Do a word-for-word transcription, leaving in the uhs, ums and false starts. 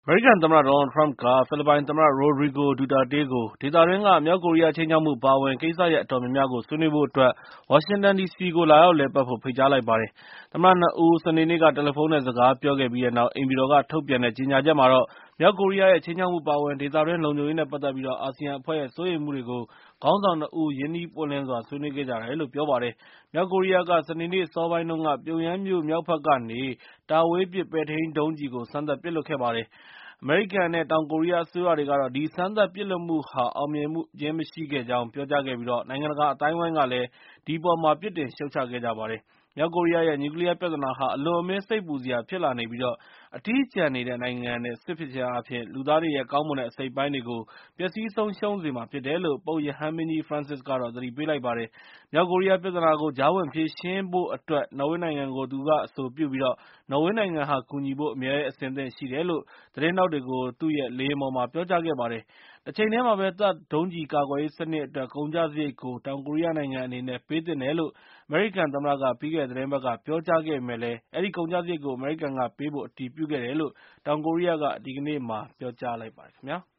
အမေရိကန်သမ္မတ Donald Trump က ဖိလစ်ပိုင်သမ္မတ Rodrigo Duterte ကို ဒေသတွင်းက မြောက်ကိုရီးယား ခြိမ်းခြောက်မှု အပါအဝင် ကိစ္စရပ်အတော်များများကို ဆွေးနွေးဖို့အတွက် ဝါရှင်တန်ဒီစီကို လာရောက်လည်ပတ်ဖို့ ဖိတ်ကြားလိုက်ပါတယ်။ သမ္မတ နှစ်ဦး စနေနေ့က တယ်လီဖုန်းနဲ့ စကားပြောခဲ့ပြီးတဲ့နောက် အိမ်ဖြူတော်က ထုတ်ပြန်တဲ့ ကြေညာချက်မှာတော့ မြောက်ကိုရီးယားရဲ့ ခြိမ်းခြောက်မှု အပါအဝင် ဒေသတွင်း လုံခြုံရေးနဲ့ ပတ်သက်ပြီး အာဆီယံအဖွဲ့ရဲ့ စိုးရိမ်မှုတွေကို ခေါင်းဆောင်နှစ်ဦး ရင်းနှီးပွင့်လင်းစွာ ဆွေးနွေးခဲ့ကြတယ်လို့ ပြောပါတယ်။ မြောက်ကိုရီးယားက စနေနေ့ အစောပိုင်းတုန်းက ပြုံယမ်းမြို့ မြောက်ဘက်ကနေ တာဝေးပစ် ပဲ့ထိန်းဒုံးကျည်ကို စမ်းသပ်ပစ်လွှတ်ခဲ့ပါတယ်။ အမေရိကန်နဲ့ တောင်ကိုရီးယား အစိုးရတွေကတော့ ဒီစမ်းသပ်ပစ်လွှတ်မှုဟာ အောင်မြင်ခြင်းမရှိခဲ့ကြောင်း ပြောကြားခဲ့ပြီး နိုင်ငံတကာ အသိုင်းအဝိုင်းကလည်း ဒီအပေါ် ပြစ်တင်ရှုတ်ချခဲ့ကြပါတယ်။ မြောက်ကိုရီးယားရဲ့ နျူကလီးယား ပြဿနာဟာ အလွန်အမင်း စိတ်ပူစရာ ဖြစ်လာနေပြီး အထီးကျန်နေတဲ့ နိုင်ငံနဲ့ စစ်ဖြစ်ခြင်းအားဖြင့် လူသားတွေရဲ့ ကောင်းမွန်တဲ့ အစိတ်အပိုင်းတွေကို ပျက်ဆီးဆုံးရှုံးစေမှာ ဖြစ်တယ်လို့ ပုပ်ရဟန်းမင်းကြီး Francis က သတိပေးလိုက်ပါတယ်။ မြောက်ကိုရီးယား ပြဿနာကို ကြားဝင်ဖြေရှင်းဖို့အတွက် နော်ဝေးနိုင်ငံကို သူက အဆိုပြုပြီး နော်ဝေးနိုင်ငံဟာ ကူညီဖို့ အမြဲအဆင်သင့် ရှိတယ်လို့ သတင်းထောက်တွေကို သူ့ရဲ့ လေယာဉ်ပေါ်မှာ ပြောကြားခဲ့ပါတယ်။ တချိန်တည်းမှာပဲ THAAD ဒုံးကျည်ကာကွယ်ရေးစနစ်အတွက် ကုန်ကျစရိတ်ကို တောင်ကိုရီးယားနိုင်ငံအနေနဲ့ ပေးသင့်တယ်လို့ အမေရိကန်သမ္မတက ပြီးခဲ့တဲ့ သီတင်းပတ်က ပြောကြားခဲ့ပေမယ့်လည်း အဲဒီကုန်ကျစရိတ်ကို အမေရိကန်ကပေးဖို့ အတည်ပြုခဲ့တယ်လို့ တောင်ကိုရီးယားက ဒီကနေ့မှာ ပြောကြားလိုက်ပါတယ်ခင်ဗျာ။